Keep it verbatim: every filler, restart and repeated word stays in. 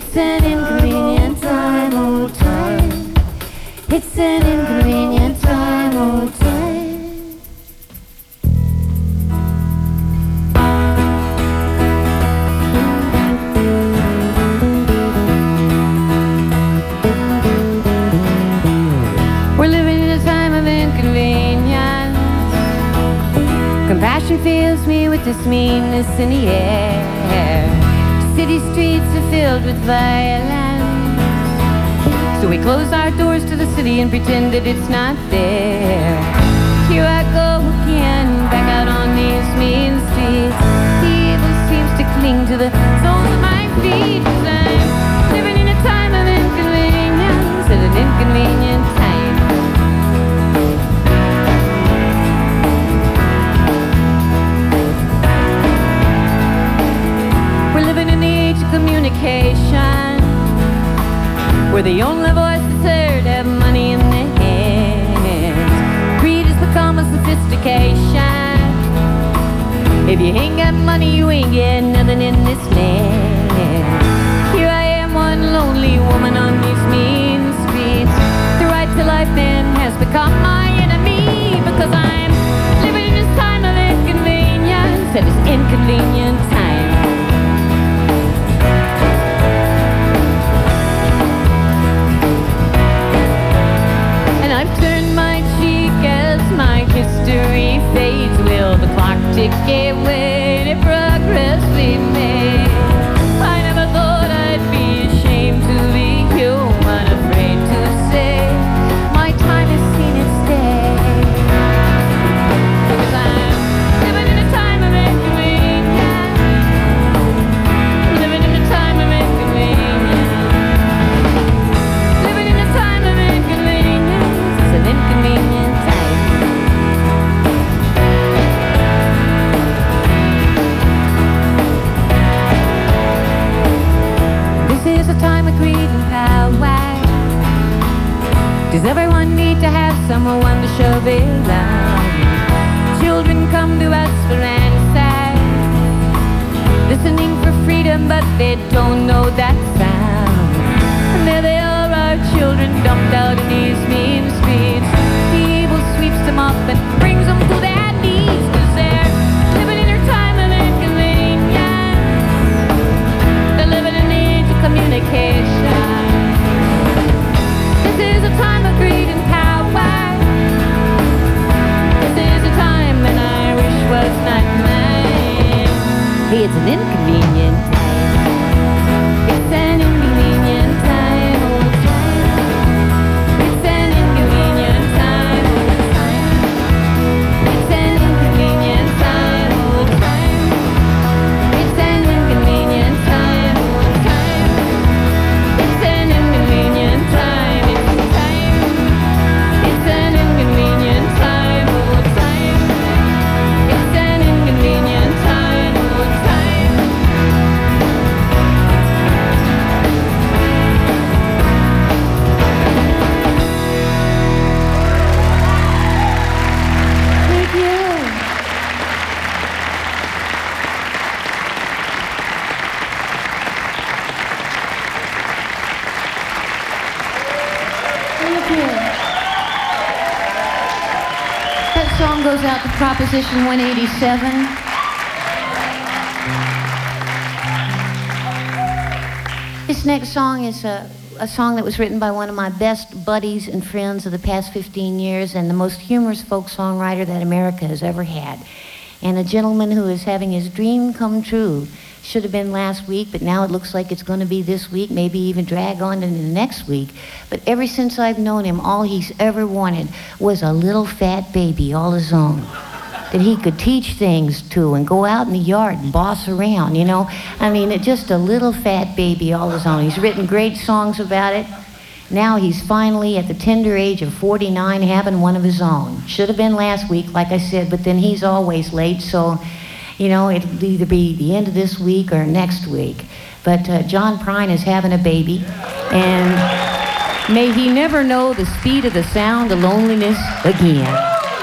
It's an inconvenient time, oh time. It's an inconvenient time, oh time. We're living in a time of inconvenience. Compassion fills me with this meanness in the air. City streets are filled with violence, so we close our doors to the city and pretend that it's not there. Here I go again, back out on these mean streets. The evil seems to cling to the soles of my feet. 'Cause I'm living in a time of inconvenience, at an inconvenient time. We're living in the age of communication, where the only voice that's heard have money in their hands. Greed has become a sophistication. If you ain't got money, you ain't getting nothing in this land. Here I am, one lonely woman on these mean streets. The right to life then has become my enemy, because I'm living in this time of inconvenience, at this inconvenient time. I've turned my cheek as my history fades. Will the clock tick away the progress we made? I never thought I'd be ashamed to be human, afraid to say my time has seen its day. 'Cause I'm living in a time of inconvenience, living in a time of inconvenience, living in a time of inconvenience. It's an inconvenient time. This is a time of greed and power. Does everyone need to have someone to shove it down? Children come to us for answers, listening for freedom, but they don't know that sound. And there they are, our children dumped out in these mean streets. The evil sweeps them up and brings them to their knees, 'cause they're living in their time of inconvenience. They're living in the age of communication. This is a time of greed and power. This is a time and I wish was not mine. Hey, it's an inconvenient time. It's an inconvenient time, oh time. It's an inconvenient time, oh time. It's an inconvenient time, oh time. It's an inconvenient time, oh time. It's an inconvenient time, it's time. It's an inconvenient time, oh time. It's an inconvenient time, oh time. Thank you. Thank you. That song goes out to Proposition one eighty-seven. This next song is a, a song that was written by one of my best buddies and friends of the past fifteen years, and the most humorous folk songwriter that America has ever had. And a gentleman who is having his dream come true. Should have been last week, but now it looks like it's going to be this week, maybe even drag on into the next week. But ever since I've known him, all he's ever wanted was a little fat baby all his own that he could teach things to and go out in the yard and boss around, you know? I mean, it, just a little fat baby all his own. He's written great songs about it. Now he's finally, at the tender age of forty-nine, having one of his own. Should have been last week, like I said, but then he's always late, so, you know, it'll either be the end of this week or next week. But uh, John Prine is having a baby, and may he never know the speed of the sound of loneliness again.